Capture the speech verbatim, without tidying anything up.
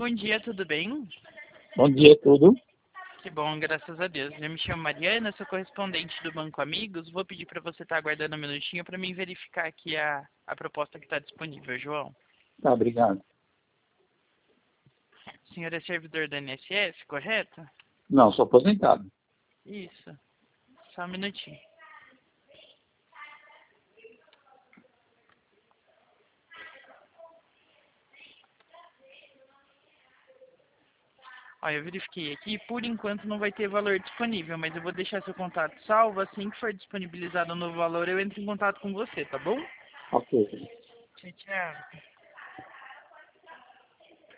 Bom dia, tudo bem? Bom dia, tudo. Que bom, graças a Deus. Eu me chamo Mariana, sou correspondente do Banco Amigos. Vou pedir para você estar aguardando um minutinho para mim verificar aqui a, a proposta que está disponível, João. Tá, obrigado. O senhor é servidor da I N S S, correto? Não, sou aposentado. Isso. Só um minutinho. Olha, eu verifiquei aqui, por enquanto não vai ter valor disponível, mas eu vou deixar seu contato salvo. Assim que for disponibilizado o novo valor, eu entro em contato com você, tá bom? Ok. Tchau, tchau.